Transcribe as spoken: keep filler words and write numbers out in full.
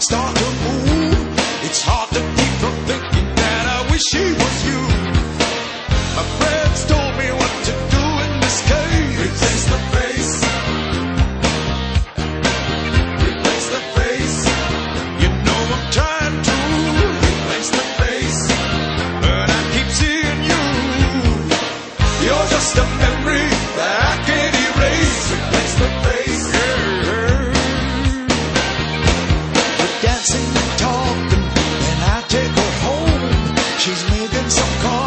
start to move. It's hard to keep from thinking that I wish she was you. My friends told me what to do in this case. Replace the face. Replace the face. You know I'm trying to replace the face, but I keep seeing you. You're just a memory that I can't erase. Replace the face. We're dancing and talking, and I take her home. She's making some calls.